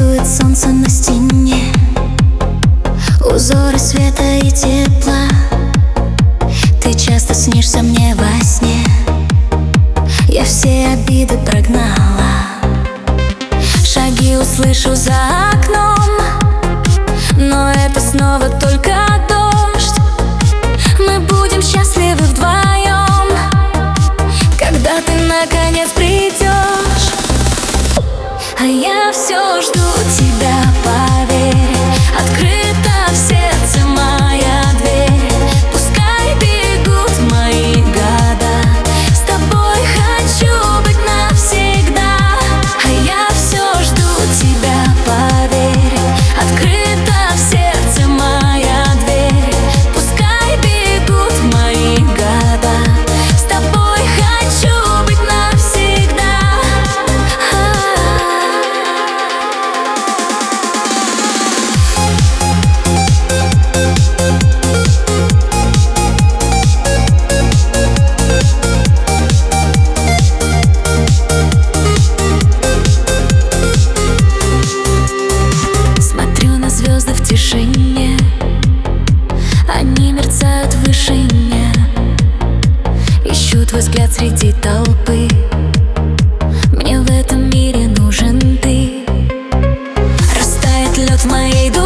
Рисует солнце на стене узоры света и тепла. Ты часто снишься мне во сне. Я все обиды прогнала. Шаги услышу за окном, но это снова только дождь. Мы будем счастливы вдвоем, когда ты наконец придешь. А я все жду тебя, поверь. Открыта в сердце моя дверь. Пускай бегут мои года, с тобой хочу быть навсегда. А я все жду тебя, поверь. Открыта в сердце моя дверь. Пускай бегут мои года, с тобой хочу быть навсегда. Смотрю на звезды в тишине, они мерцают в вышине. Ищу твой взгляд среди толпы. Мне в этом мире нужен ты. Растает лед в моей душе.